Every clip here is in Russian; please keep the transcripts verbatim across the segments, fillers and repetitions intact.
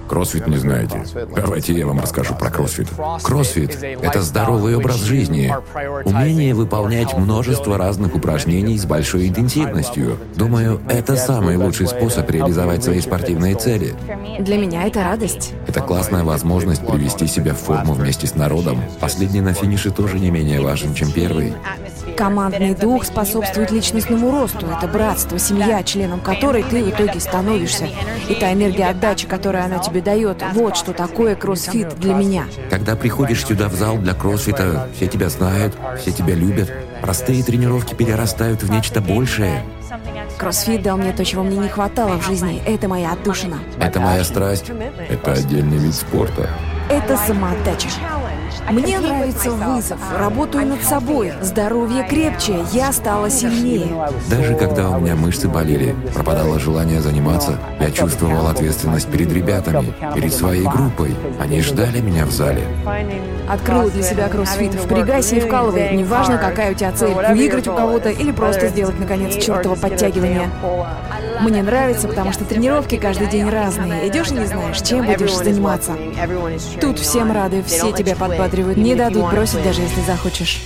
Кроссфит не знаете? Давайте я вам расскажу про кроссфит. Кроссфит – это здоровый образ жизни. Умение выполнять множество разных упражнений с большой интенсивностью. Думаю, это самый лучший способ реализовать свои спортивные цели. Для меня это радость. Это классная возможность привести себя в форму вместе с народом. Последний на финише тоже не менее важен, чем первый. Командный дух способствует личностному росту. Это братство, семья, членом которой ты в итоге становишься. И та энергия отдачи, которую она тебе дает, вот что такое кроссфит для меня. Когда приходишь сюда в зал для кроссфита, все тебя знают, все тебя любят. Простые тренировки перерастают в нечто большее. Кроссфит дал мне то, чего мне не хватало в жизни. Это моя отдушина. Это моя страсть. Это отдельный вид спорта. Это самоотдача. Мне нравится вызов, работаю над собой, здоровье крепче, я стала сильнее. Даже когда у меня мышцы болели, пропадало желание заниматься, я чувствовал ответственность перед ребятами, перед своей группой. Они ждали меня в зале. Открыла для себя кроссфит. Впрягайся и вкалывай. Неважно, какая у тебя цель, выиграть у кого-то или просто сделать, наконец, чертово подтягивание. Мне нравится, потому что тренировки каждый день разные. Идешь и не знаешь, чем будешь заниматься. Тут всем рады, все тебя подбадривают. Не дадут бросить, даже если захочешь.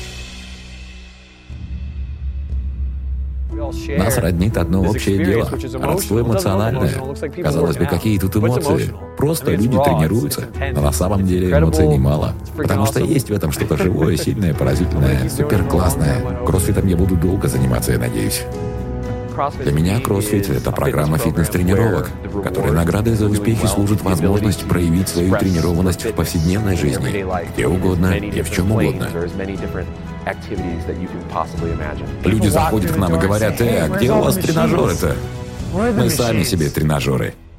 Нас роднит одно общее дело – родство эмоциональное. Казалось бы, какие тут эмоции? Просто люди тренируются, но на самом деле эмоций немало. Потому что есть в этом что-то живое, сильное, поразительное, суперклассное. Кроссфитом я буду долго заниматься, я надеюсь. Для меня кроссфит – это программа фитнес-тренировок, которая наградой за успехи служит возможность проявить свою тренированность в повседневной жизни, где угодно и в чем угодно. Люди заходят к нам и говорят: «Э, а где у вас тренажеры-то?» Мы сами себе тренажеры.